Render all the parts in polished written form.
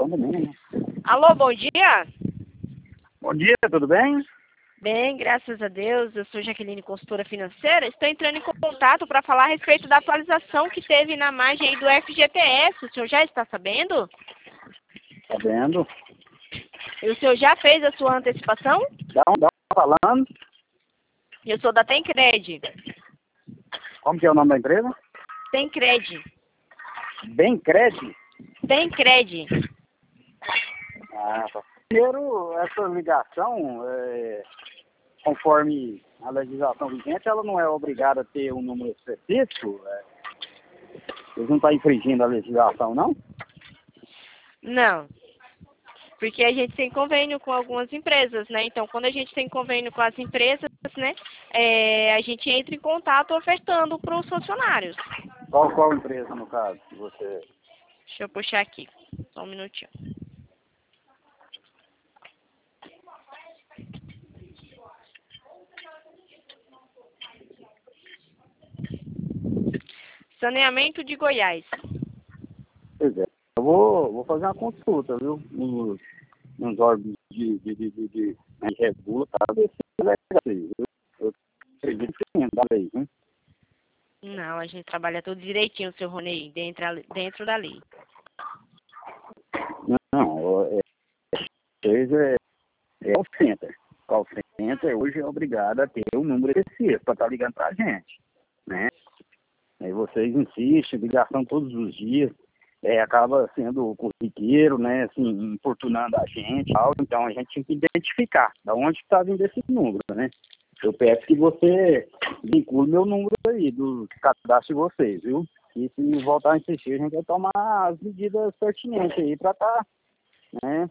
legislação também, né? Alô, bom dia? Bom dia, tudo bem? Bem, graças a Deus. Eu sou Jaqueline, consultora financeira. Estou entrando em contato para falar a respeito da atualização que teve na margem aí do FGTS. O senhor já está sabendo? Tá vendo? E o senhor já fez a sua antecipação? Dá falando. Eu sou da Tencred. Como que é o nome da empresa? Tencred. Bencred? Tencred. Ah, tá. Primeiro, essa ligação, conforme a legislação vigente, ela não é obrigada a ter um número específico. Eles não estão infringindo a legislação, não? Não. Porque a gente tem convênio com algumas empresas, né? Então, quando a gente tem convênio com as empresas, né? A gente entra em contato ofertando para os funcionários. Qual empresa, no caso, que você... Deixa eu puxar aqui. Só um minutinho. Saneamento de Goiás. Pois é. Eu vou fazer uma consulta, viu? Nos órgãos de regula para ver se é legal aí, viu? Eu acredito que sim, dá lei, hein? Não, a gente trabalha tudo direitinho, seu Ronei, dentro da lei. Não, vocês call center. Call center hoje é obrigado a ter um número específico para estar ligando para a gente, né? Aí vocês insistem, ligação todos os dias, acaba sendo corriqueiro, né? Assim, importunando a gente, tal. Então a gente tem que identificar de onde está vindo esse número, né? Eu peço que você vincule meu número aí, do cadastro de vocês, viu? E se voltar a insistir, a gente vai tomar as medidas pertinentes aí para estar, né?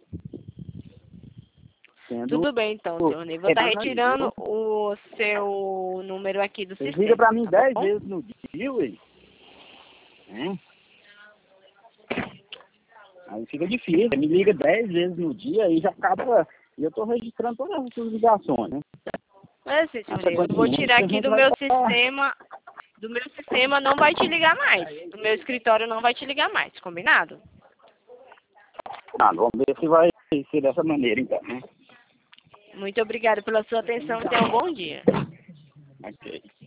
Tudo bem, então, seu Ronei. Vou estar retirando o seu número aqui do sistema. Liga para mim tá 10 bom? vezes no dia, ué. Aí fica difícil. Me liga 10 vezes no dia e já acaba... E eu estou registrando todas as suas ligações, né? Mas assim, seu Ronei, eu vou tirar aqui do meu sistema. Do meu sistema não vai te ligar mais. Do meu escritório não vai te ligar mais, combinado? Vamos ver se vai ser dessa maneira, então, né? Muito obrigada pela sua atenção e tenha um bom dia. Ok.